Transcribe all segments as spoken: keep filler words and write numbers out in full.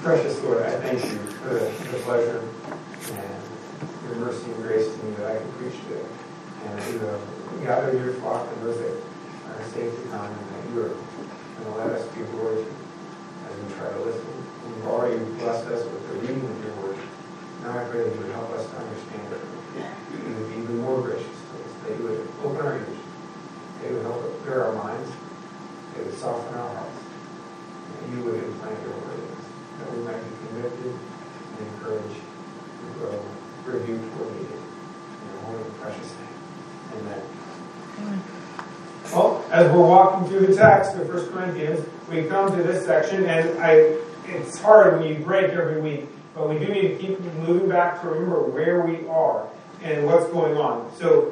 Precious Lord, I thank you for the, the pleasure and your mercy and grace to me that I can preach today. And that you have gathered your flock and those that are safe to come, and that you are going to let us be glory as we try to listen. And you've already blessed us with the reading of your word. Now I pray that you would help us to understand it. That you would be even more gracious to us. That you would open our ears. That you would help us clear our minds. That you would soften our hearts. That you would implant your word in us. That we might be convicted and encouraged to grow, rebuke where needed. In your holy and precious name. Amen. Amen. Well, as we're walking through the text of First Corinthians, we come to this section, and I it's hard when you break every week, but we do need to keep moving back to remember where we are and what's going on. So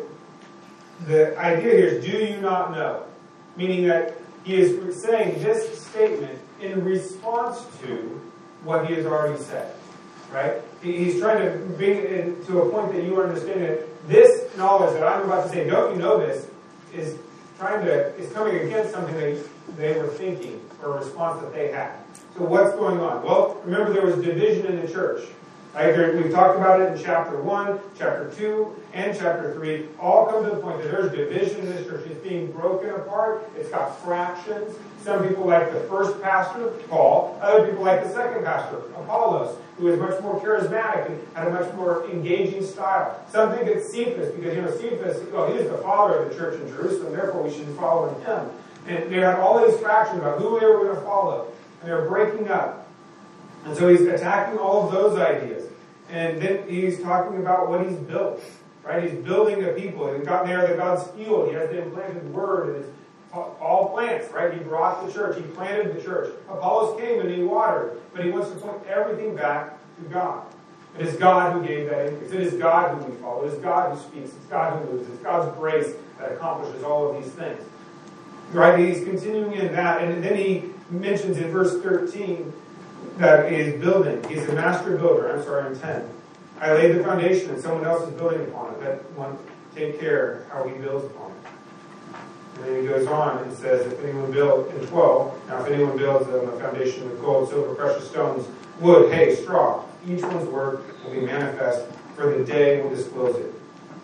the idea here is, do you not know? Meaning that he is saying this statement in response to what he has already said. Right? He's trying to bring it to a point that you understand that this knowledge that I'm about to say, don't you know this, is trying to is coming against something they, they were thinking, or a response that they had. So what's going on? Well, remember there was division in the church. Right? There, we've talked about it in chapter one, chapter two, and chapter three. All come to the point that there's division in this church. It's being broken apart. It's got fractions. Some people like the first pastor, Paul. Other people like the second pastor, Apollos, who is much more charismatic and had a much more engaging style. Some think it's Cephas, because, you know, Cephas, well, he is the father of the church in Jerusalem, therefore we should follow him. And they had all these fractions about who they were going to follow. And they were breaking up. And so he's attacking all of those ideas. And then he's talking about what he's built. Right? He's building a people. And got there that God's healed. He has the implanted word, and it's all plants, right? He brought the church. He planted the church. Apollos came and he watered. But he wants to point everything back to God. It is God who gave that increase. It is God who we follow. It is God who speaks. It's God who moves. It's God's grace that accomplishes all of these things. Right? He's continuing in that. And then he mentions in verse thirteen that he is building. He's a master builder. I'm sorry, in ten. I laid the foundation and someone else is building upon it. Let one take care how he builds upon it. And then he goes on and says, if anyone builds, in twelve, now if anyone builds on the foundation with gold, silver, precious stones, wood, hay, straw, each one's work will be manifest, for the day will disclose it.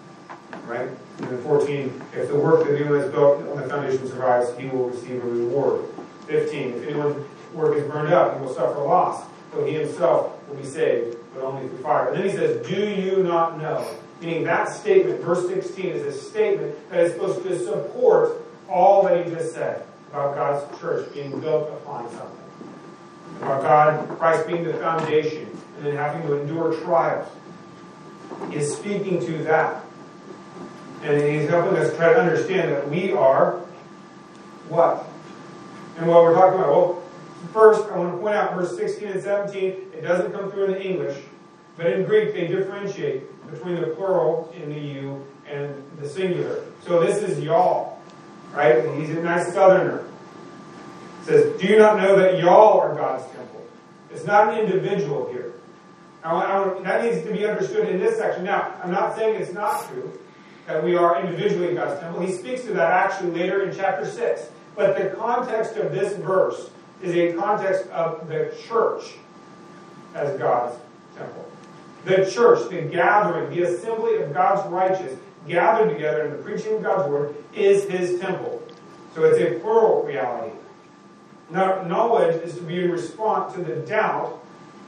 Right? And then fourteen, if the work that anyone has built on the foundation survives, he will receive a reward. fifteen, if anyone's work is burned up, he will suffer loss, though he himself will be saved, but only through fire. And then he says, do you not know? Meaning that statement, verse sixteen, is a statement that is supposed to support all that he just said about God's church being built upon something. About God, Christ being the foundation, and then having to endure trials. He is speaking to that. And he's helping us try to understand that we are what? And what we're talking about, well, first, I want to point out verse sixteen and seventeen, it doesn't come through in the English, but in Greek they differentiate between the plural in the you and the singular. So this is y'all, right? He's a nice southerner. It says, do you not know that y'all are God's temple? It's not an individual here. I want, I want, that needs to be understood in this section. Now, I'm not saying it's not true that we are individually God's temple. He speaks to that actually later in chapter six. But the context of this verse is a context of the church as God's temple. The church, the gathering, the assembly of God's righteous, gathered together in the preaching of God's word, is his temple. So it's a plural reality. Now, knowledge is to be in response to the doubt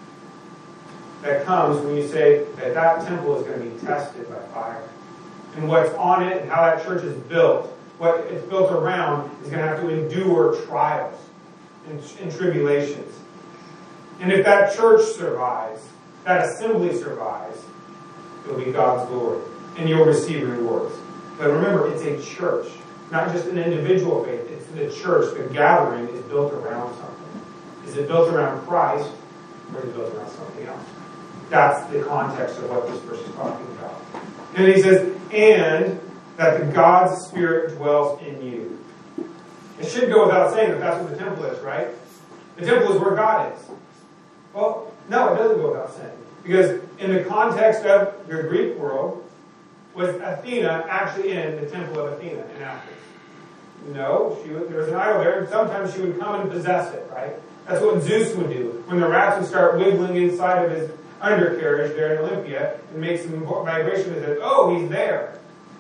that comes when you say that that temple is going to be tested by fire. And what's on it and how that church is built, what it's built around, is going to have to endure trials and, and tribulations. And if that church survives, that assembly survives, it'll be God's glory. And you'll receive rewards. But remember, it's a church. Not just an individual faith. It's the church. The gathering is built around something. Is it built around Christ, or is it built around something else? That's the context of what this verse is talking about. And he says, and that the God's Spirit dwells in you. It should go without saying that that's what the temple is, right? The temple is where God is. Well, no, it doesn't go without saying. Because in the context of the Greek world, was Athena actually in the temple of Athena in Athens? No, she was, there was an idol there, and sometimes she would come and possess it, right? That's what Zeus would do. When the rats would start wiggling inside of his undercarriage there in Olympia and make some vibration that says, oh, he's there.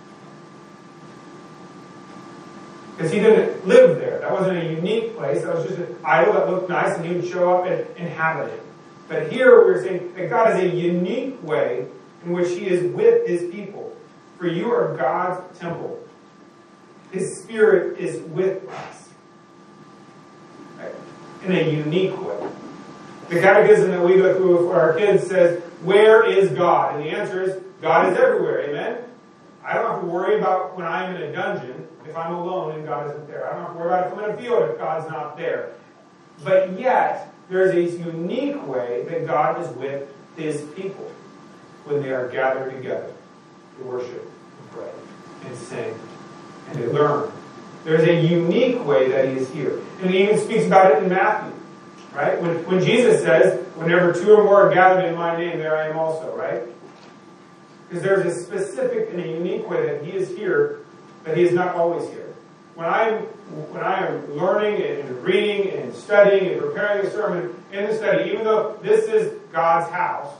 Because he didn't live there. That wasn't a unique place. That was just an idol that looked nice and he would show up and inhabit it. But here we're saying that God has a unique way in which he is with his people. For you are God's temple. His Spirit is with us. Right? In a unique way. The catechism that we go through for our kids says, where is God? And the answer is, God is everywhere. Amen? I don't have to worry about when I'm in a dungeon if I'm alone and God isn't there. I don't have to worry about if I'm in a field if God's not there. But yet, there's a unique way that God is with his people when they are gathered together to worship and pray and sing and to learn. There's a unique way that he is here. And he even speaks about it in Matthew. Right? When, when Jesus says, whenever two or more are gathered in my name, there I am also, right? Because there's a specific and a unique way that he is here, that he is not always here. When I'm when I am learning and reading and studying and preparing a sermon in the study, even though this is God's house,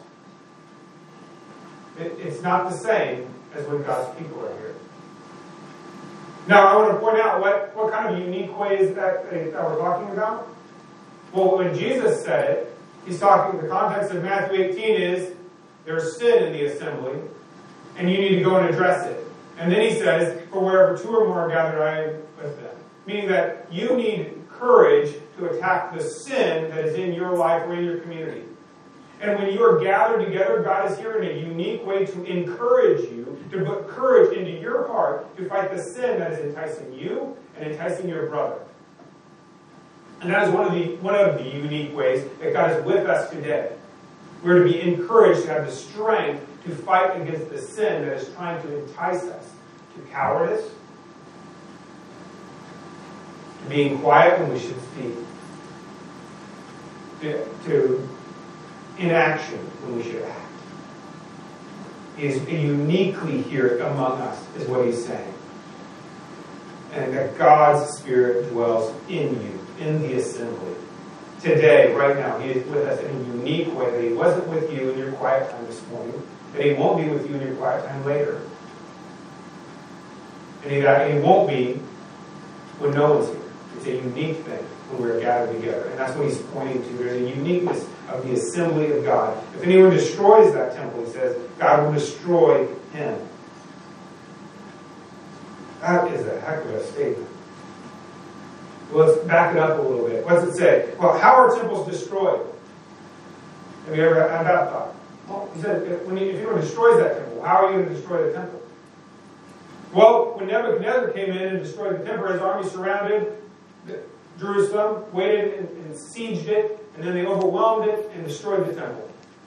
it, it's not the same as when God's people are here. Now, I want to point out what, what kind of unique way is that, that we're talking about. Well, when Jesus said it, he's talking, the context of Matthew eighteen is, there's sin in the assembly, and you need to go and address it. And then he says, for wherever two or more are gathered, I am with them. Meaning that you need courage to attack the sin that is in your life or in your community. And when you are gathered together, God is here in a unique way to encourage you, to put courage into your heart to fight the sin that is enticing you and enticing your brother. And that is one of the one of the unique ways that God is with us today. We're to be encouraged to have the strength to fight against the sin that is trying to entice us to cowardice, to being quiet when we should speak, to, to inaction when we should act. He is uniquely here among us, is what he's saying. And that God's Spirit dwells in you, in the assembly. Today, right now, he is with us in a unique way that he wasn't with you in your quiet time this morning, that he won't be with you in your quiet time later. And he, that he won't be when no one's here. It's a unique thing when we're gathered together. And that's what he's pointing to. There's a uniqueness of the assembly of God. If anyone destroys that temple, he says, God will destroy him. That is a heck of a statement. Well, let's back it up a little bit. What's it say? Well, how are temples destroyed? Have you ever had that thought? Well, he said, when he, if anyone destroys that temple, how are you going to destroy the temple? Well, when Nebuchadnezzar came in and destroyed the temple, his army surrounded Jerusalem, waited and, and sieged it, and then they overwhelmed it and destroyed the temple.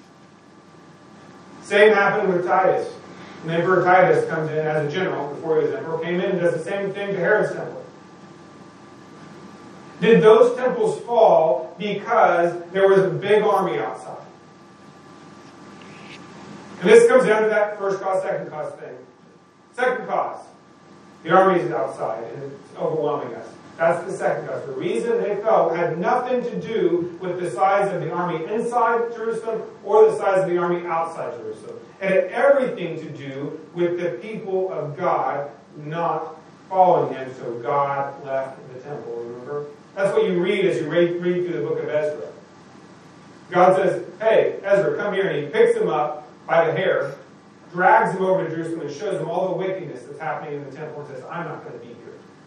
Same happened with Titus. And the Emperor Titus comes in as a general, before he was emperor, came in and does the same thing to Herod's temple. Did those temples fall because there was a big army outside? And this comes down to that first cause, second cause thing. Second cause, the army is outside and it's overwhelming us. That's the second cause. The reason they fell had nothing to do with the size of the army inside Jerusalem or the size of the army outside Jerusalem. It had everything to do with the people of God not following him, so God left the temple, remember? That's what you read as you read, read through the book of Ezra. God says, hey, Ezra, come here, and he picks him up by the hair, drags him over to Jerusalem, and shows him all the wickedness that's happening in the temple, and says, I'm not going to be here.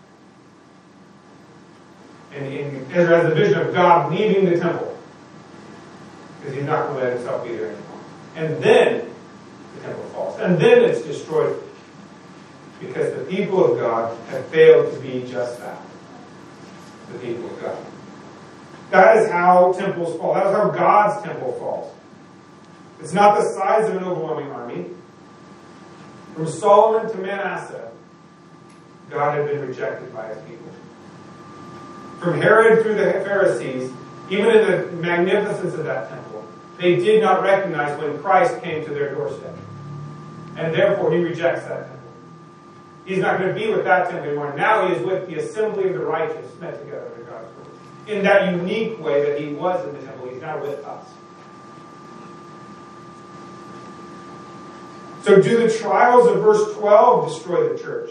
And, and Ezra has a vision of God leaving the temple, because he's not going to let himself be there anymore. And then the temple falls. And then it's destroyed, because the people of God have failed to be just that. The people of God. That is how temples fall. That is how God's temple falls. It's not the size of an overwhelming army. From Solomon to Manasseh, God had been rejected by his people. From Herod through the Pharisees, even in the magnificence of that temple, they did not recognize when Christ came to their doorstep. And therefore he rejects that temple. He's not going to be with that temple anymore. Now he is with the assembly of the righteous met together in God's word. in that unique way that he was in the temple. He's now with us. So do the trials of verse twelve destroy the church?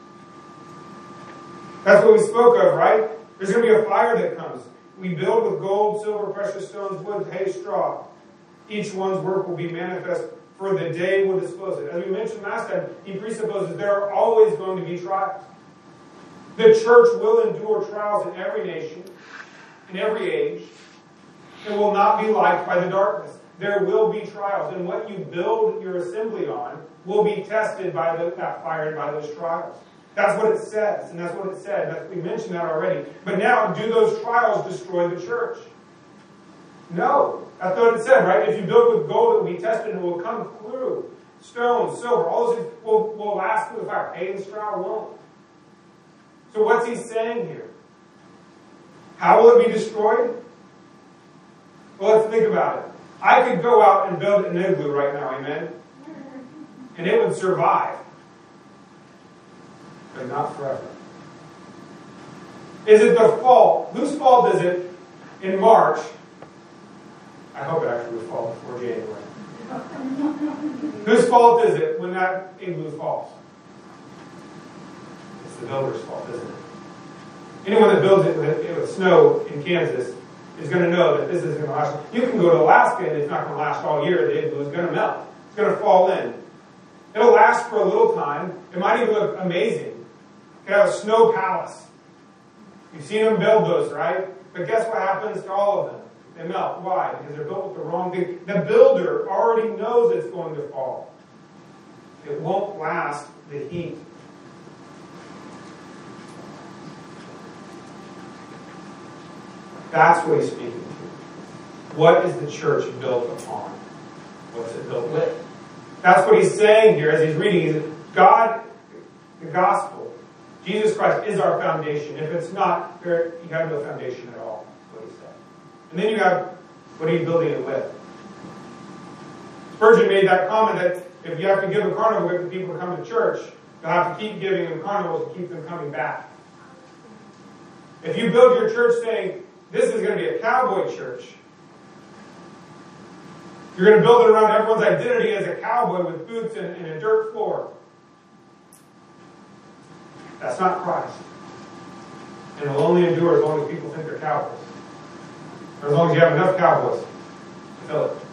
That's what we spoke of, right? There's going to be a fire that comes. We build with gold, silver, precious stones, wood, hay, straw. Each one's work will be manifest, for the day will disclose it. As we mentioned last time, he presupposes there are always going to be trials. The church will endure trials in every nation, in every age. It will not be liked by the darkness. There will be trials, and what you build your assembly on will be tested by the, that fire and by those trials. That's what it says, and that's what it said. That's, we mentioned that already. But now, do those trials destroy the church? No. That's what it said, right? If you build with gold, it will be tested and it will come through. Stone, silver, all those things will, will last through the fire. Hay and straw won't. So what's he saying here? How will it be destroyed? Well, let's think about it. I could go out and build an igloo right now, amen? And it would survive. But not forever. Is it the fault? Whose fault is it in March? I hope it actually would fall before January. Whose fault is it when that igloo falls? It's the builder's fault, isn't it? Anyone that builds it with, with snow in Kansas is going to know that this isn't going to last. You can go to Alaska and it's not going to last all year. The igloo is going to melt. It's going to fall in. It'll last for a little time. It might even look amazing. You can have a snow palace. You've seen them build those, right? But guess what happens to all of them? They melt. Why? Because they're built with the wrong thing. The builder already knows it's going to fall. It won't last the heat. That's what he's speaking to. What is the church built upon? What's it built with? That's what he's saying here as he's reading. He's, God, the gospel, Jesus Christ is our foundation. If it's not, there, you have no foundation at all. That's what he said. And then you have, what are you building it with? Spurgeon made that comment that if you have to give a carnival gift to people to come to church, you'll have to keep giving them carnivals to keep them coming back. If you build your church saying, this is going to be a cowboy church, you're going to build it around everyone's identity as a cowboy with boots and, and a dirt floor. That's not Christ. And it will only endure as long as people think they're cowboys. Or as long as you have enough cowboys to fill it.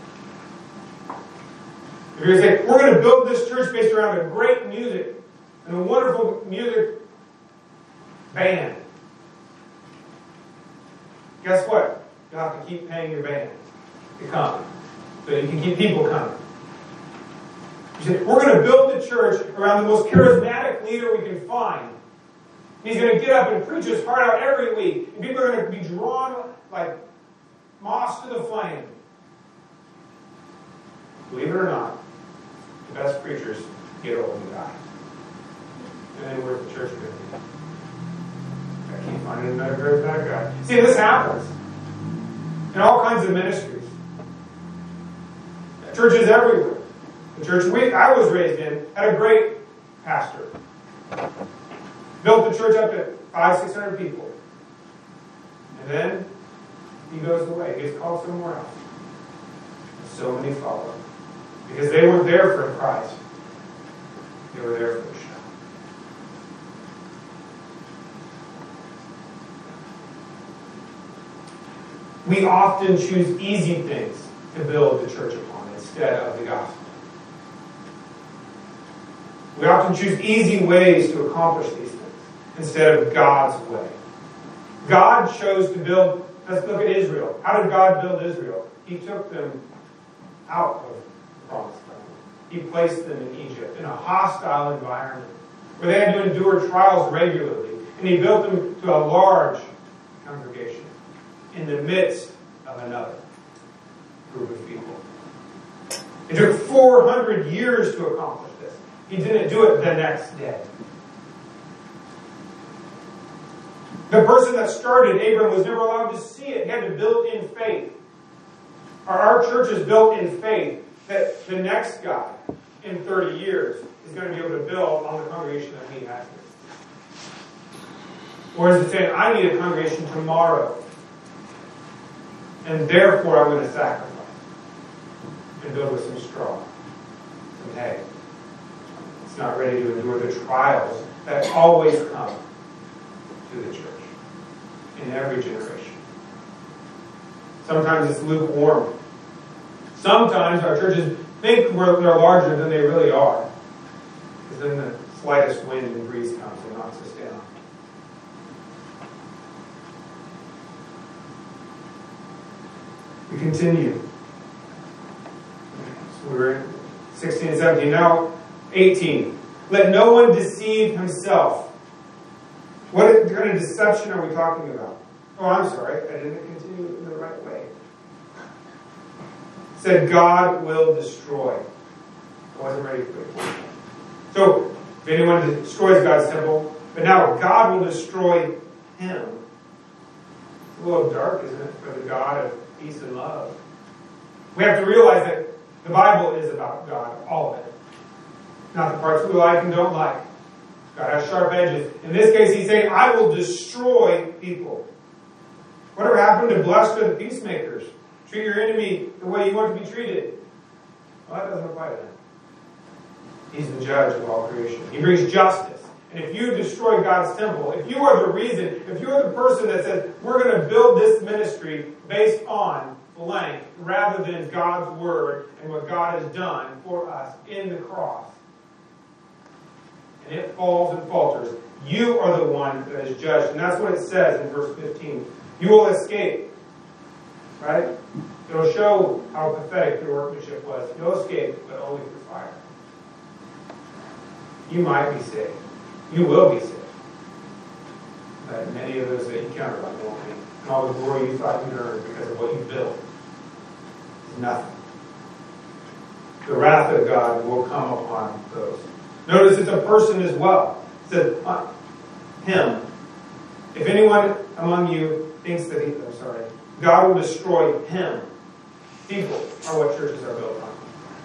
If you're going to say, we're going to build this church based around a great music and a wonderful music band, guess what? You'll have to keep paying your band to come so you can keep people coming. You say, we're going to build the church around the most charismatic leader we can find. He's going to get up and preach his heart out every week. And people are going to be drawn like moths to the flame. Believe it or not, the best preachers get old and die. And then where's the church going to be? I keep finding another charismatic guy. See, this happens in all kinds of ministries. Churches everywhere. The church we, I was raised in had a great pastor. Built the church up to five, six hundred people. And then he goes away. He gets called somewhere else. And so many follow. Because they weren't there for Christ. They were there for the show. We often choose easy things to build the church upon instead of the gospel. We often choose easy ways to accomplish these things instead of God's way. God chose to build, let's look at Israel. How did God build Israel? He took them out of the promised land. He placed them in Egypt, in a hostile environment, where they had to endure trials regularly. And he built them to a large congregation in the midst of another group of people. It took four hundred years to accomplish this. He didn't do it the next day. The person that started Abram was never allowed to see it. He had to build in faith. Our, our church is built in faith that the next guy in thirty years is going to be able to build on the congregation that we have. Or is it saying, I need a congregation tomorrow And therefore I'm going to sacrifice and build with some straw, some hay. It's not ready to endure the trials that always come to the church in every generation. Sometimes it's lukewarm. Sometimes our churches think we're, they're larger than they really are. Because then the slightest wind and breeze comes and knocks us down. We continue. So we were in sixteen and seventeen. Now eighteen. Let no one deceive himself. What kind of deception are we talking about? Oh, I'm sorry. I didn't continue in the right way. It said God will destroy. I wasn't ready for it. So, if anyone destroys God's temple, but now God will destroy him. It's a little dark, isn't it, for the God of peace and love? We have to realize that the Bible is about God, all of it. Not the parts we like and don't like. God has sharp edges. In this case, he's saying, I will destroy people. Whatever happened to blessed are the peacemakers? Treat your enemy the way you want to be treated. Well, that doesn't apply to him. He's the judge of all creation. He brings justice. And if you destroy God's temple, if you are the reason, if you are the person that says, we're going to build this ministry based on blank, rather than God's word and what God has done for us in the cross, and it falls and falters, you are the one that is judged. And that's what it says in verse fifteen. You will escape. Right? It'll show how pathetic your workmanship was. You'll escape, but only through fire. You might be saved. You will be saved. But many of those that you counted on won't be. And all the glory you thought you'd earn because of what you built is nothing. The wrath of God will come upon those. Notice it's a person as well. It says, uh, him. If anyone among you thinks that he, I'm sorry, God will destroy him. People are what churches are built on.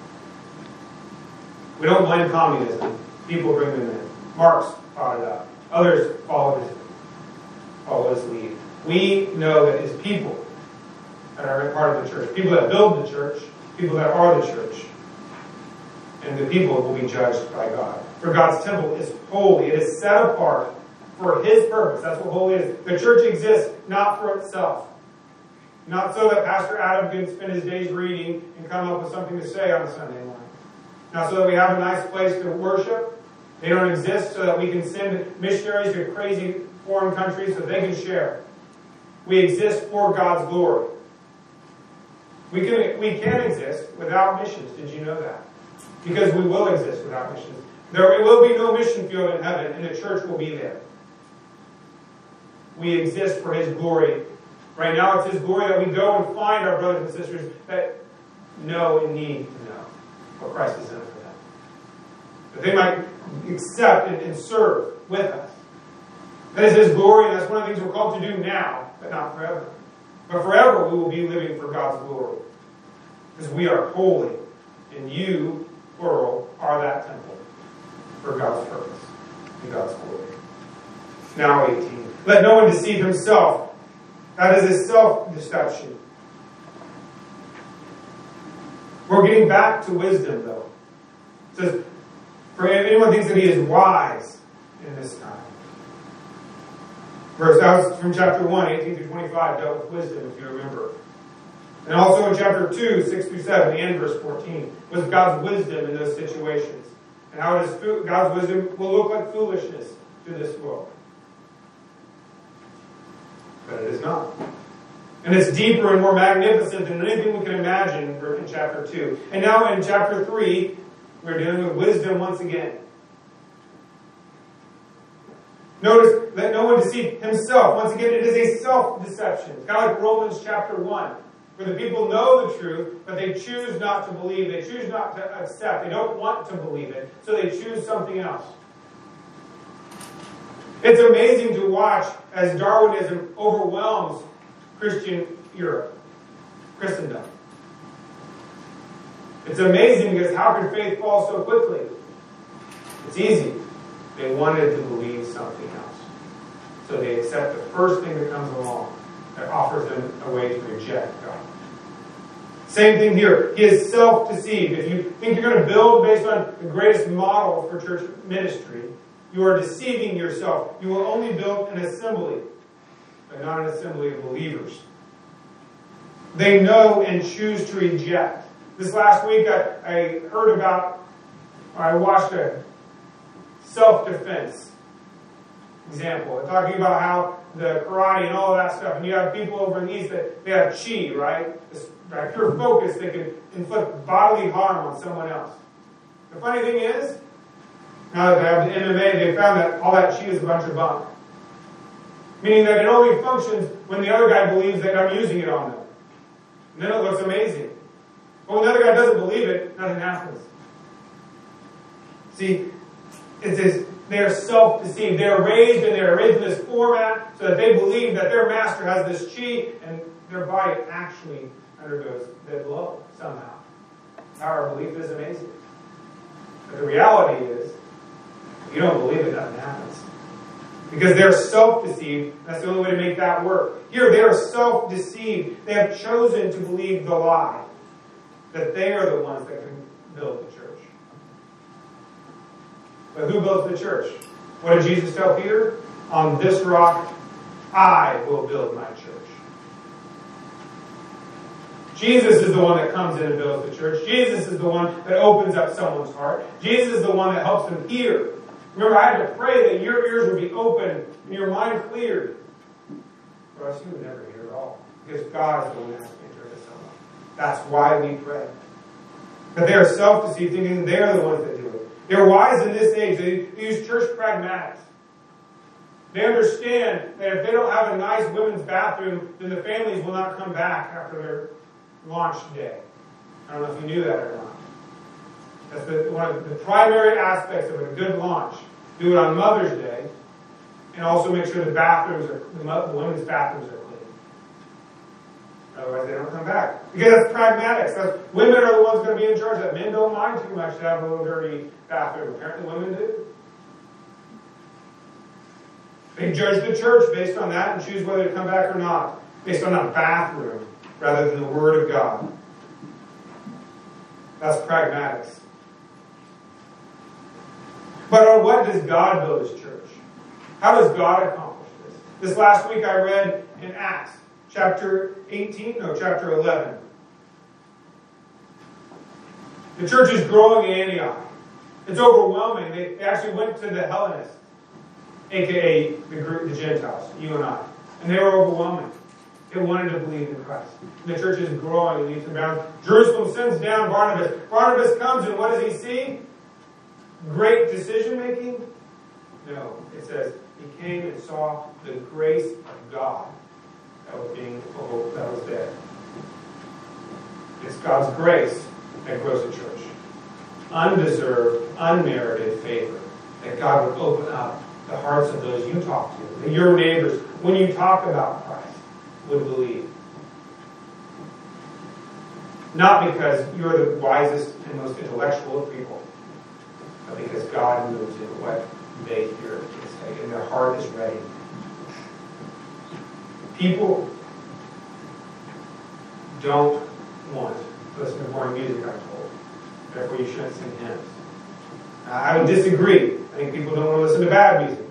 We don't blame communism. People bring them in. Marx brought it up. Others follow his, follow his lead. We know that it's people that are part of the church. People that build the church. People that are the church. And the people will be judged by God. For God's temple is holy. It is set apart for his purpose. That's what holy is. The church exists not for itself. Not so that Pastor Adam can spend his days reading and come up with something to say on a Sunday morning. Not so that we have a nice place to worship. They don't exist so that we can send missionaries to crazy foreign countries so they can share. We exist for God's glory. We can, we can exist without missions. Did you know that? Because we will exist without missions. There will be no mission field in heaven, and the church will be there. We exist for his glory. Right now it's his glory that we go and find our brothers and sisters that know and need to know what Christ has done for them. That they might accept and, and serve with us. That is his glory, and that's one of the things we're called to do now, but not forever. But forever we will be living for God's glory. Because we are holy, and you, plural, are that temple for God's purpose and God's glory. Now eighteen. Let no one deceive himself. That is a self-deception. We're getting back to wisdom, though. It says, for anyone thinks that he is wise in this time. Verse, that was from chapter one, eighteen through twenty-five, dealt with wisdom, if you remember. And also in chapter two, six through seven, and verse fourteen, was God's wisdom in those situations. And how it is, God's wisdom will look like foolishness to this world. But it is not. And it's deeper and more magnificent than anything we can imagine in chapter two. And now in chapter three, we're dealing with wisdom once again. Notice, let no one deceive himself. Once again, it is a self-deception. It's kind of like Romans chapter one, where the people know the truth, but they choose not to believe. They choose not to accept. They don't want to believe it, so they choose something else. It's amazing to watch as Darwinism overwhelms Christian Europe, Christendom. It's amazing because how could faith fall so quickly? It's easy. They wanted to believe something else. So they accept the first thing that comes along. that offers them a way to reject God. Same thing here. He is self-deceived. If you think you're going to build based on the greatest model for church ministry, you are deceiving yourself. You will only build an assembly, but not an assembly of believers. They know and choose to reject. This last week I, I heard about, I watched a self-defense example, talking about how the karate and all of that stuff, and you have people over in the East that they have chi, right? This, by pure focus, they can inflict bodily harm on someone else. The funny thing is, now that they have the M M A, they found that all that chi is a bunch of bunk. Meaning that it only functions when the other guy believes that I'm using it on them. And then it looks amazing. But when the other guy doesn't believe it, nothing happens. See, it says they are self-deceived. They are raised and they are raised in this format so that they believe that their master has this chi and their body actually undergoes that blow somehow. Our belief is amazing. But the reality is, if you don't believe it, nothing happens. Because they're self-deceived. That's the only way to make that work. Here, they are self-deceived. They have chosen to believe the lie that they are the ones that can build the church. But who builds the church? What did Jesus tell Peter? On this rock, I will build my church. Jesus is the one that comes in and builds the church. Jesus is the one that opens up someone's heart. Jesus is the one that helps them hear. Remember, I had to pray that your ears would be open and your mind cleared. Or else you would never hear at all. Because God is the one that has to enter to someone. That's why we pray. But they are self-deceived, thinking they're the ones that do it. They're wise in this age. They use church pragmatics. They understand that if they don't have a nice women's bathroom, then the families will not come back after their launch day. I don't know if you knew that or not. That's the, one of the primary aspects of a good launch. Do it on Mother's Day, and also make sure the bathrooms are the women's bathrooms are clean. Otherwise, they don't come back. Because that's pragmatics. That's, women are the ones going to be in charge of that. Men don't mind too much to have a little dirty bathroom. Apparently, women do. They judge the church based on that and choose whether to come back or not, based on a bathroom rather than the Word of God. That's pragmatics. But on what does God build His church? How does God accomplish this? This last week I read in Acts, chapter eighteen, no, chapter eleven. The church is growing in Antioch. It's overwhelming. They actually went to the Hellenists, aka the, the Gentiles, you and I. And they were overwhelming. They wanted to believe in Christ. And the church is growing in leaps and bounds. Jerusalem sends down Barnabas. Barnabas comes, and what does he see? Great decision making? No. It says he came and saw the grace of God that was being that was there. It's God's grace that grows a church. Undeserved, unmerited favor. That God would open up the hearts of those you talk to, that your neighbors, when you talk about Christ, would believe. Not because you're the wisest and most intellectual of people, but because God moves in what they hear to say, and their heart is ready. People don't want to listen to boring music, I'm told. Therefore, you shouldn't sing hymns. I would disagree. I think people don't want to listen to bad music.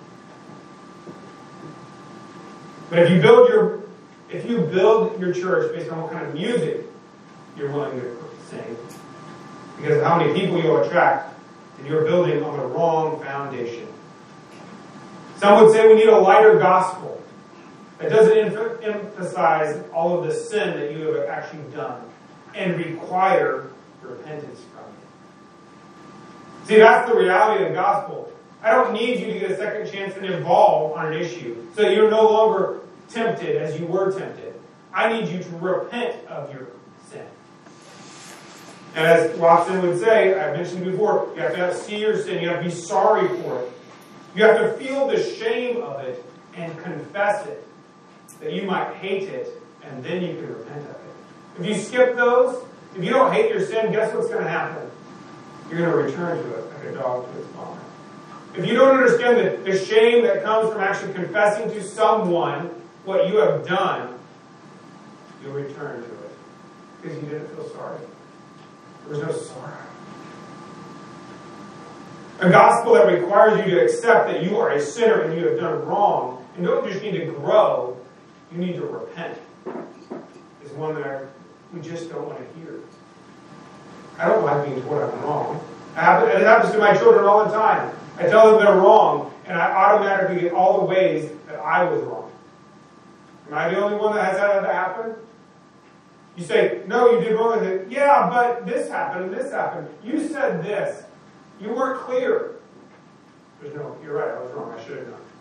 But if you build your if you build your church based on what kind of music you're willing to sing, because of how many people you'll attract, then you're building on the wrong foundation. Some would say we need a lighter gospel that doesn't em- emphasize all of the sin that you have actually done and require repentance from you. See, that's the reality of the gospel. I don't need you to get a second chance and evolve on an issue so that you're no longer tempted as you were tempted. I need you to repent of your sin. And as Watson would say, I've mentioned before, you have to have, see your sin. You have to be sorry for it. You have to feel the shame of it and confess it, that you might hate it, and then you can repent of it. If you skip those, if you don't hate your sin, guess what's going to happen? You're going to return to it like a dog to its vomit. If you don't understand the, the shame that comes from actually confessing to someone what you have done, you'll return to it. Because you didn't feel sorry. There was no sorrow. A gospel that requires you to accept that you are a sinner and you have done wrong, and don't just need to grow, you need to repent, is one that I, we just don't want to hear. I don't like being told I'm wrong. It happens to my children all the time. I tell them they're wrong, and I automatically get all the ways that I was wrong. Am I the only one that has had that happen? You say, no, you did wrong. I say, yeah, but this happened and this happened. You said this. You weren't clear. There's no, you're right, I was wrong. I should have known.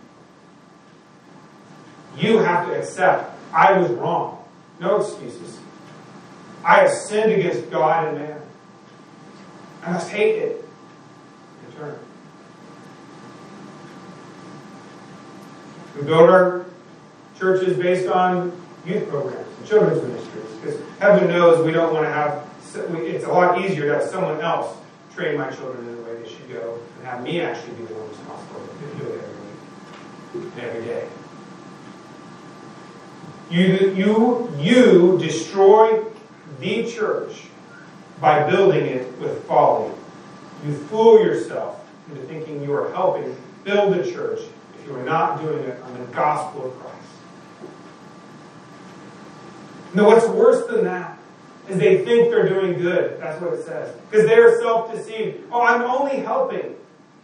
You have to accept, I was wrong. No excuses. I have sinned against God and man. I must hate it. Return. We build our churches based on youth programs and children's ministries. Because heaven knows we don't want to have, it's a lot easier to have someone else train my children in the way they should go and have me actually be the one responsible to do it every week and every day. You, you, you destroy the church by building it with folly. You fool yourself into thinking you are helping build the church if you are not doing it on the gospel of Christ. No, what's worse than that is they think they're doing good. That's what it says. Because they are self-deceived. Oh, I'm only helping. And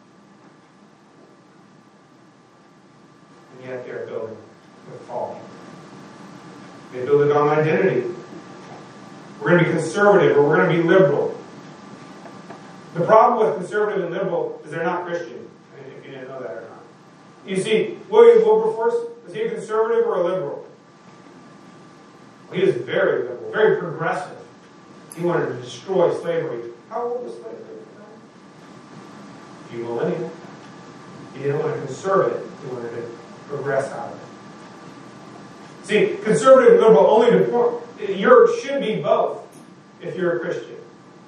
yet they're building with folly. They build it on identity. We're going to be conservative or we're going to be liberal. The problem with conservative and liberal is they're not Christian. I mean, if you didn't know that or not. You see, William Wilberforce, was he a conservative or a liberal? Well, he was very liberal, very progressive. He wanted to destroy slavery. How old was slavery? A few millennia. He didn't want to conserve it. He wanted to progress out of it. See, conservative and liberal only to point. You should be both if you're a Christian.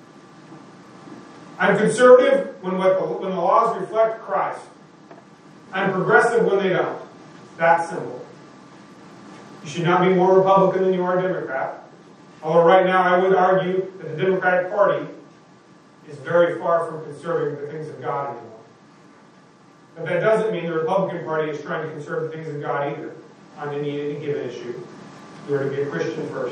I'm conservative when, what the, when the laws reflect Christ. I'm progressive when they don't. It's that simple. You should not be more Republican than you are Democrat. Although right now I would argue that the Democratic Party is very far from conserving the things of God anymore. But that doesn't mean the Republican Party is trying to conserve the things of God either on any, any given issue. You are to be a Christian first.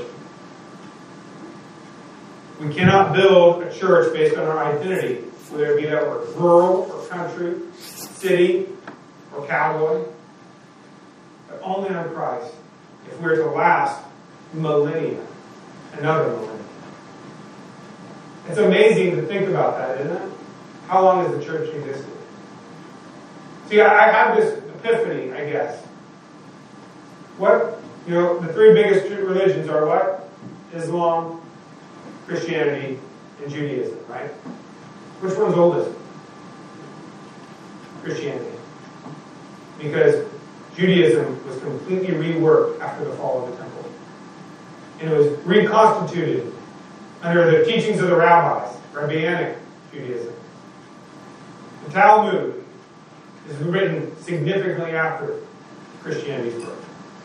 We cannot build a church based on our identity, whether it be that we're rural or country, city or cowboy, but only on Christ if we're to last millennia, another millennia. It's amazing to think about that, isn't it? How long has the church existed? See, I have this epiphany, I guess. What, you know, the three biggest religions are what? Islam, Christianity, and Judaism, right? Which one's oldest? Christianity. Because Judaism was completely reworked after the fall of the temple. And it was reconstituted under the teachings of the rabbis, Rabbinic Judaism. The Talmud is written significantly after Christianity's birth.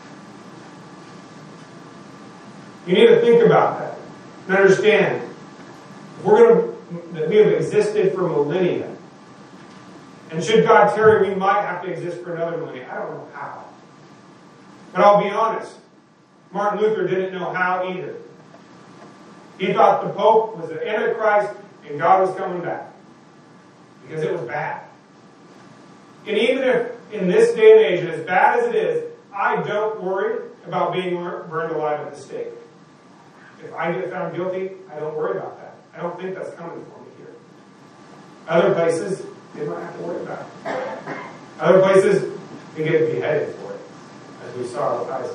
You need to think about that and understand if we're going to, that we have existed for millennia. And should God tarry, we might have to exist for another millennia. I don't know how. But I'll be honest. Martin Luther didn't know how either. He thought the Pope was the Antichrist and God was coming back. Because it was bad. And even if in this day and age, and as bad as it is, I don't worry about being burned alive at the stake. If I get found guilty, I don't worry about that. I don't think that's coming for me here. Other places, they might have to worry about it. Other places, they get beheaded for it, as we saw with ISIS.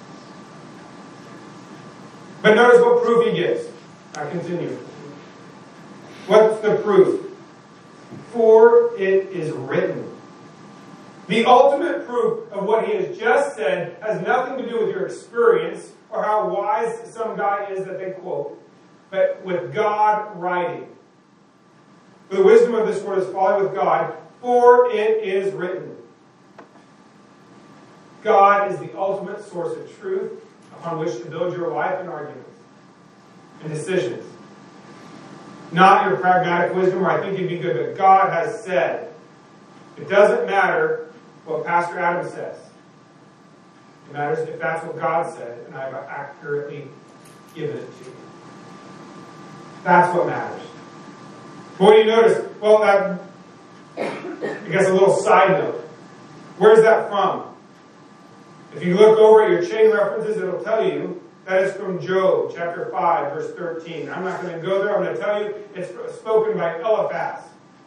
But notice what proof he gives. I continue. What's the proof? For it is written. The ultimate proof of what he has just said has nothing to do with your experience or how wise some guy is that they quote, but with God writing. For the wisdom of this word is folly with God, for it is written. God is the ultimate source of truth upon which to build your life and arguments and decisions. Not your pragmatic wisdom, or I think it'd be good, but God has said. It doesn't matter what Pastor Adam says. It matters if that's what God said, and I've accurately given it to you. That's what matters. But what do you notice? Well, that, I guess a little side note. Where's that from? If you look over at your chain references, it'll tell you that is from Job, chapter five, verse thirteen. I'm not going to go there. I'm going to tell you it's spoken by Eliphaz.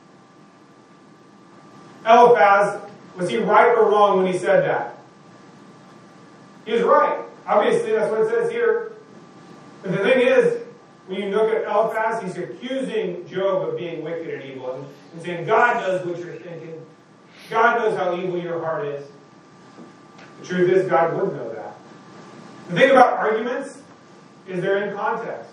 Eliphaz, was he right or wrong when he said that? He was right. Obviously, that's what it says here. But the thing is, when you look at Eliphaz, he's accusing Job of being wicked and evil, and, and saying, God knows what you're thinking. God knows how evil your heart is. The truth is, God would know that. The thing about arguments is they're in context.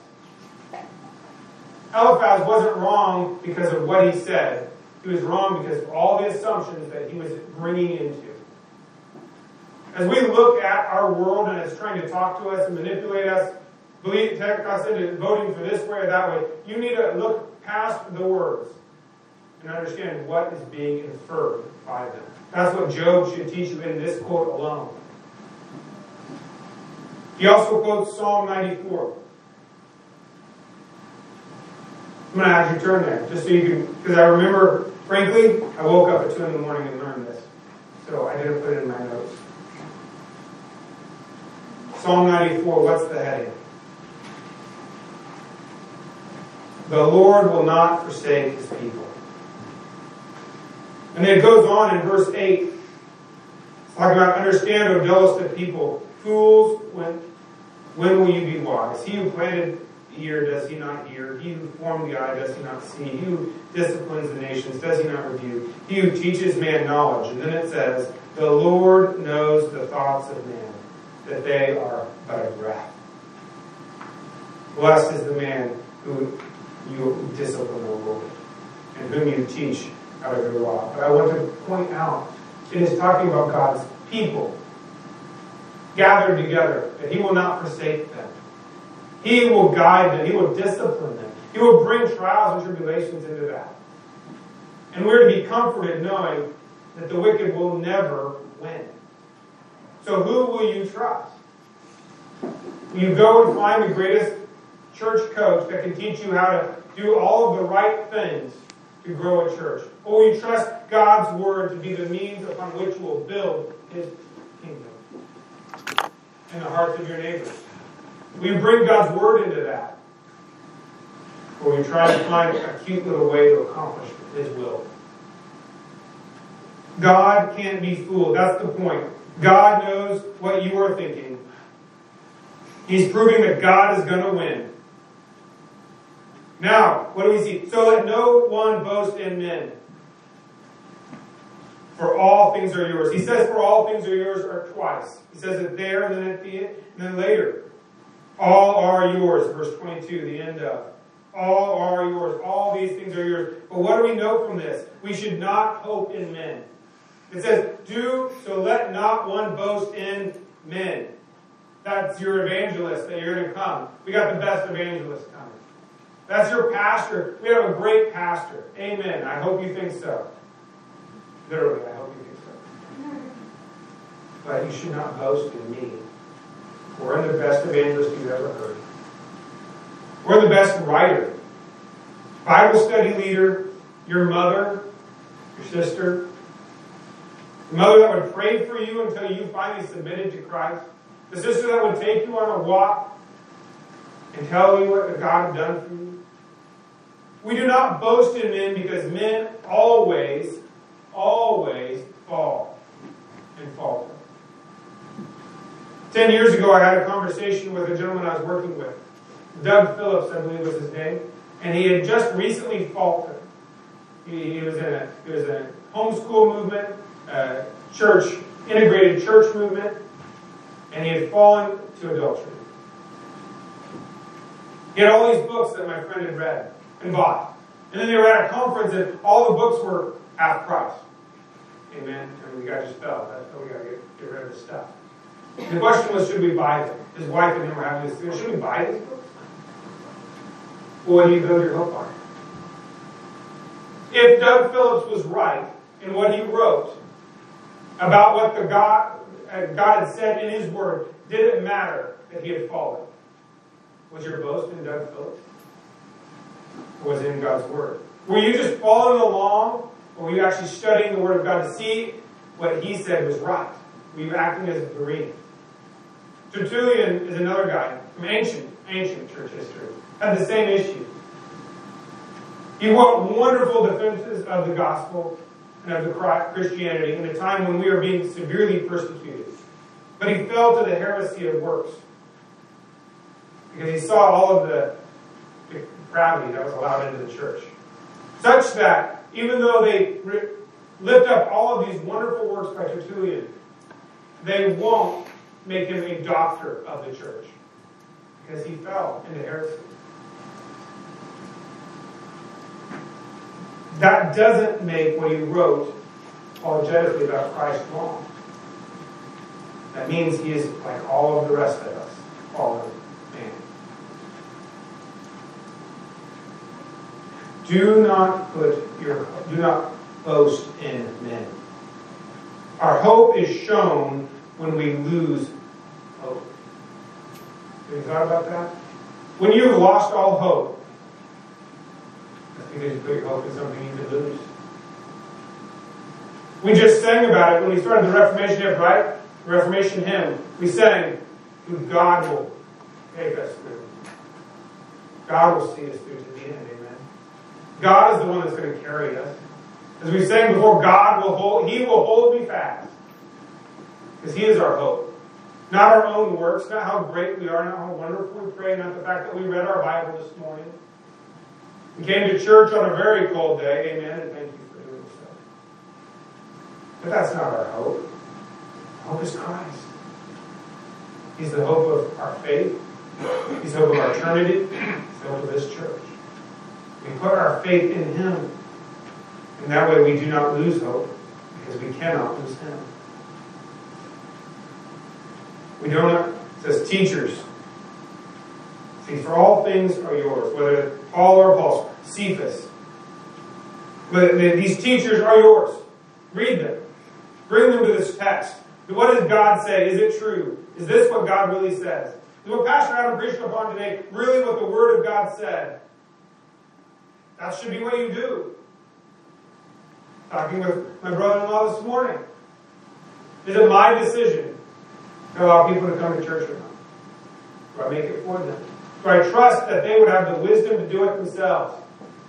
Eliphaz wasn't wrong because of what he said. He was wrong because of all the assumptions that he was bringing into. As we look at our world and it's trying to talk to us and manipulate us, believe, tech us into voting for this way or that way, you need to look past the words and understand what is being inferred by them. That's what Job should teach you in this quote alone. He also quotes Psalm ninety-four. I'm going to have you turn there, just so you can, because I remember, frankly, I woke up at two in the morning and learned this. So I didn't put it in my notes. Psalm ninety-four, what's the heading? The Lord will not forsake his people. And then it goes on in verse eight. Talking about, understand, O dullest of people, fools, when, when will you be wise? He who planted the ear, does he not hear? He who formed the eye, does he not see? He who disciplines the nations, does he not review? He who teaches man knowledge. And then it says, the Lord knows the thoughts of man, that they are but a breath. Blessed is the man who you discipline, O Lord, and whom you teach out of your law. But I want to point out, it is talking about God's people gathered together, that he will not forsake them. He will guide them. He will discipline them. He will bring trials and tribulations into that. And we're to be comforted knowing that the wicked will never win. So who will you trust? Will you go and find the greatest church coach that can teach you how to do all of the right things to grow a church? Or will you trust God's word to be the means upon which you will build his kingdom in the hearts of your neighbors? Will you bring God's word into that? Or will you try to find a cute little way to accomplish his will? God can't be fooled. That's the point. God knows what you are thinking. He's proving that God is going to win. Now, what do we see? So let no one boast in men. For all things are yours. He says for all things are yours or twice. He says it there and then at the end, and then later. All are yours. Verse twenty-two, the end of. All are yours. All these things are yours. But what do we know from this? We should not hope in men. It says, do, so let not one boast in men. That's your evangelist that you're going to come. We got the best evangelist coming. That's your pastor. We have a great pastor. Amen. I hope you think so. Literally, I hope you think so. But you should not boast in me. We're the best evangelist you've ever heard. We're the best writer. Bible study leader, your mother, your sister, the mother that would pray for you until you finally submitted to Christ. The sister that would take you on a walk and tell you what God had done for you. We do not boast in men because men always, always fall and falter. Ten years ago, I had a conversation with a gentleman I was working with. Doug Phillips, I believe was his name. And he had just recently faltered. He, he was in a, he was in a homeschool movement, a church, integrated church movement, and he had fallen to adultery. He had all these books that my friend had read and bought. And then they were at a conference and all the books were half price. Amen. man, and the guy just fell. That's how we got to get, get rid of the stuff. The question was, should we buy them? His wife and him were having this, should we buy these books? Well, what do you build your hope on? If Doug Phillips was right in what he wrote about what the God, uh, God had said in his word, did it matter that he had fallen? Was your boast in Doug Phillips? Or was it in God's word? Were you just following along, or were you actually studying the word of God to see what he said was right? Were you acting as a Berean? Tertullian is another guy from ancient, ancient church history. Had the same issue. He wrote wonderful defenses of the gospel and of the Christianity in a time when we were being severely persecuted. But he fell to the heresy of works. Because he saw all of the depravity that was allowed into the church. Such that, even though they lift up all of these wonderful works by Tertullian, they won't make him a doctor of the church. Because he fell into heresy. That doesn't make what he wrote apologetically about Christ wrong. That means he is like all of the rest of us, fallen man. Do not put your do not boast in men. Our hope is shown when we lose hope. Have you thought about that? When you've lost all hope, that's because you put your hope in something you could lose. We just sang about it when we started the Reformation hymn, right? The Reformation hymn. We sang, God will take us through. God will see us through to the end, amen. God is the one that's going to carry us. As we sang before, God will hold, He will hold me fast. Because He is our hope. Not our own works, not how great we are, not how wonderful we pray, not the fact that we read our Bible this morning. We came to church on a very cold day, amen, and thank you for doing so. But that's not our hope. Hope is Christ. He's the hope of our faith. He's the hope of our eternity. He's the hope of this church. We put our faith in Him. And that way we do not lose hope, because we cannot lose Him. We don't, it says teachers. See, for all things are yours, whether Paul or Apollos, Cephas. But these teachers are yours. Read them. Bring them to this text. What does God say? Is it true? Is this what God really says? Is what Pastor Adam preached upon today really what the Word of God said? That should be what you do. Talking with my brother-in-law this morning. Is it my decision to allow people to come to church or not? Do I make it for them? Do I trust that they would have the wisdom to do it themselves?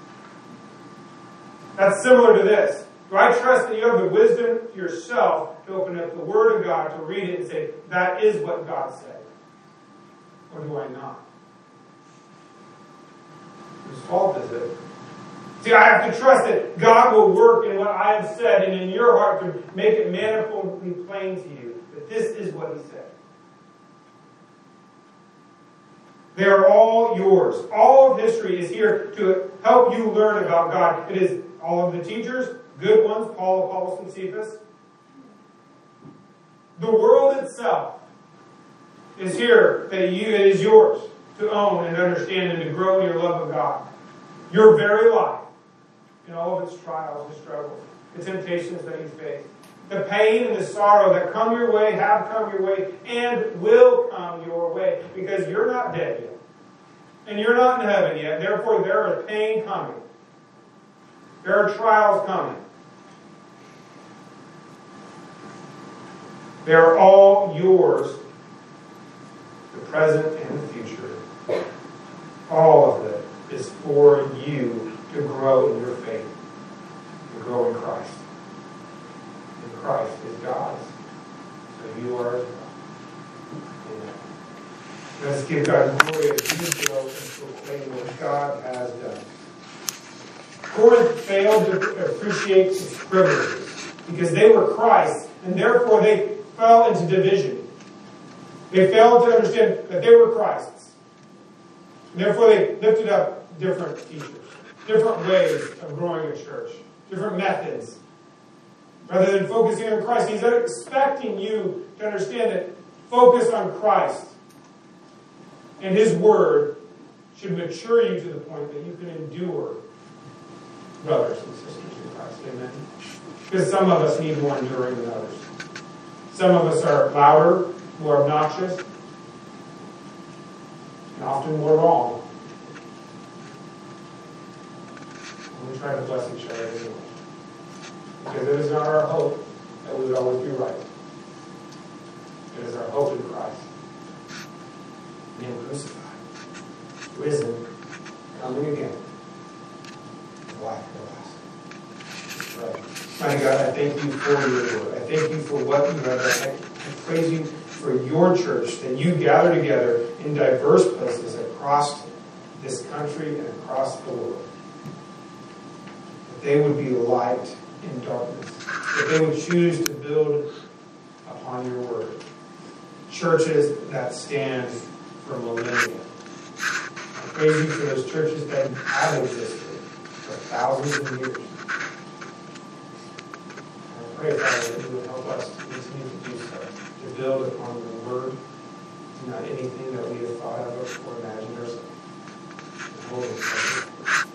That's similar to this. Do I trust that you have the wisdom yourself to open up the Word of God, to read it and say, that is what God said? Or do I not? Whose fault is it? See, I have to trust that God will work in what I have said and in your heart to make it manifoldly plain to you that this is what He said. They are all yours. All of history is here to help you learn about God. It is all of the teachers, good ones, Paul, Apollos, and Cephas. The world itself is here that you, it is yours to own and understand and to grow in your love of God. Your very life, in all of its trials and struggles, the temptations that you face, the pain and the sorrow that come your way, have come your way, and will come your way, because you're not dead yet. And you're not in heaven yet. Therefore, there is pain coming. There are trials coming. They are all yours, the present and the future. All of it is for you to grow in your faith, to grow in Christ. And Christ is God's, so you are as well. Amen. Let's give God glory as we go and proclaim what God has done. Corinth failed to appreciate its privileges because they were Christ, and therefore they fell into division. They failed to understand that they were Christ's. And therefore they lifted up different teachers, different ways of growing a church, different methods. Rather than focusing on Christ, he's expecting you to understand that focus on Christ and his word should mature you to the point that you can endure brothers and sisters in Christ. Amen? Because some of us need more enduring than others. Some of us are louder, more obnoxious, and often more wrong. And we try to bless each other anyway. Because it is not our hope that we would always be right. It is our hope in Christ. In him crucified, risen, coming again, life everlasting. Right. Mighty God, I thank you for your word. I thank you for what you have done. I praise you for your church, that you gather together in diverse places across this country and across the world. That they would be light in darkness. That they would choose to build upon your word. Churches that stand for millennia. I praise you for those churches that have existed for thousands of years. I pray, Father, that you would help us to continue to do so, to build upon the word, not anything that we have thought of or imagined ourselves. And hold it.